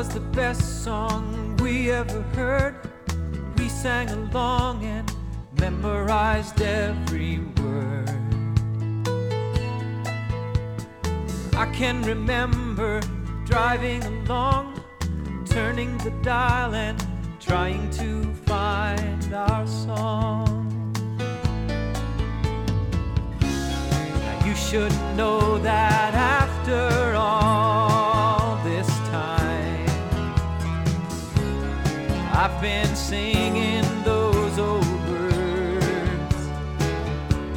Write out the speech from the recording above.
was the best song we ever heard. We sang along and memorized every word. I can remember driving along, turning the dial and trying to find our song. Now you should know that after all this time, I've been singing